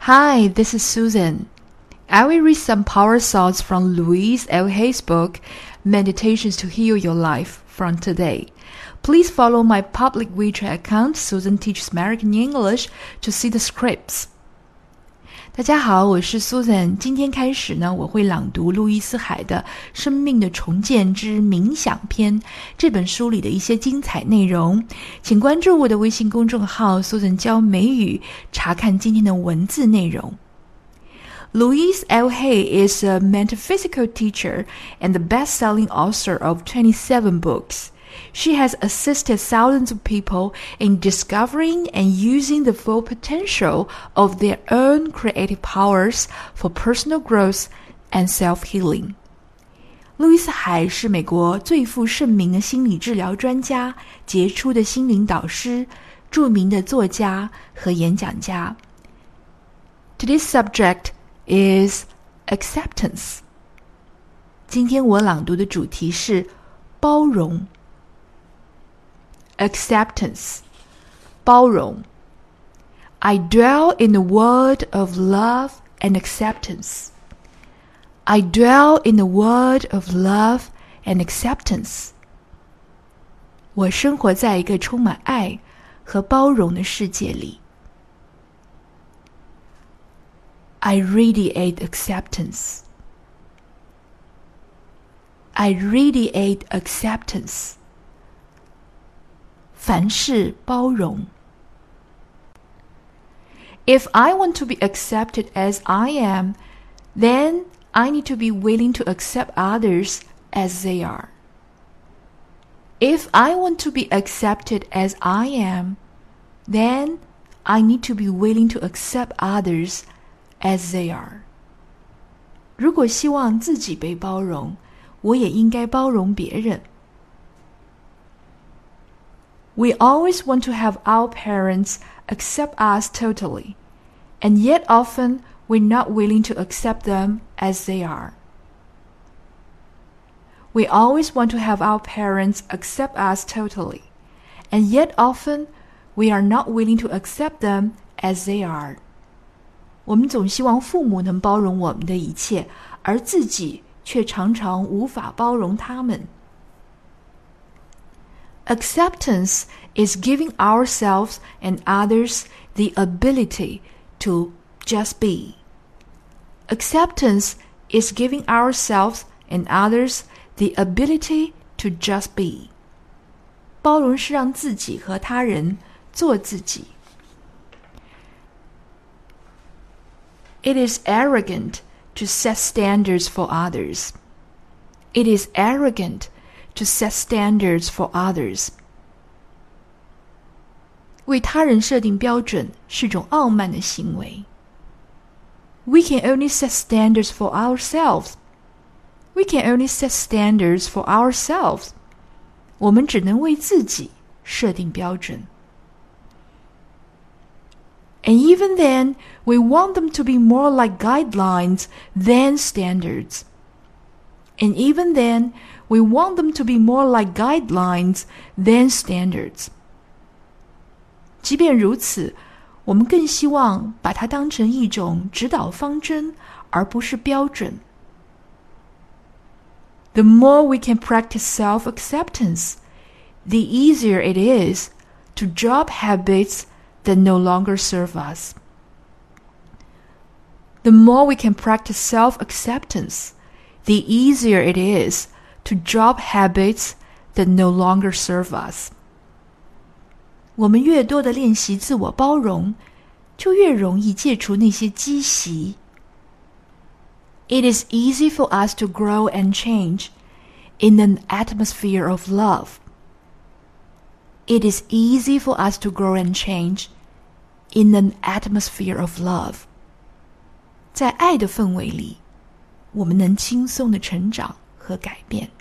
Hi, this is Susan. I will read some power thoughts from Louise L. Hay's book, Meditations to Heal Your Life, from today. Please follow my public WeChat account, Susan Teaches American English, to see the scripts. 大家好，我是 Susan。今天开始呢，我会朗读路易斯海的《生命的重建之冥想篇》这本书里的一些精彩内容。请关注我的微信公众号 Susan 教美语，查看今天的文字内容。Louise L. Hay is a metaphysical teacher and the best-selling author of 27 books.She has assisted thousands of people in discovering and using the full potential of their own creative powers for personal growth and self-healing. 路易斯海是美国最负盛名的心理治疗专家，杰出的心灵导师，著名的作家和演讲家。Today's subject is acceptance. 今天我朗读的主题是包容。Acceptance, 包容。I dwell in the world of love and acceptance. I dwell in the world of love and acceptance. 我生活在一个充满爱和包容的世界里。I radiate acceptance. I radiate acceptance.凡事包容。If I want to be accepted as I am, then I need to be willing to accept others as they are. If I want to be accepted as I am, then I need to be willing to accept others as they are. 如果希望自己被包容，我也应该包容别人。We always want to have our parents accept us totally, and yet often we're not willing to accept them as they are. We always want to have our parents accept us totally, and yet often we are not willing to accept them as they are. 我们总希望父母能包容我们的一切，而自己却常常无法包容他们。Acceptance is giving ourselves and others the ability to just be. Acceptance is giving ourselves and others the ability to just be. 包容是让自己和他人做自己。It is arrogant to set standards for others. It is arrogant to set standards for others. 为他人设定标准是种傲慢的行为。We can only set standards for ourselves. We can only set standards for ourselves. 我们只能为自己设定标准。And even then, we want them to be more like guidelines than standards. And even then, we want them to be more like guidelines than standards. 即便如此，我们更希望把它当成一种指导方针，而不是标准。The more we can practice self-acceptance, the easier it is to drop habits that no longer serve us. The more we can practice self-acceptance, the easier it is to drop habits that no longer serve us. 我们越多地练习自我包容，就越容易戒除那些积习。It is easy for us to grow and change in an atmosphere of love. It is easy for us to grow and change in an atmosphere of love. 在爱的氛围里，我们能轻松地成长和改变。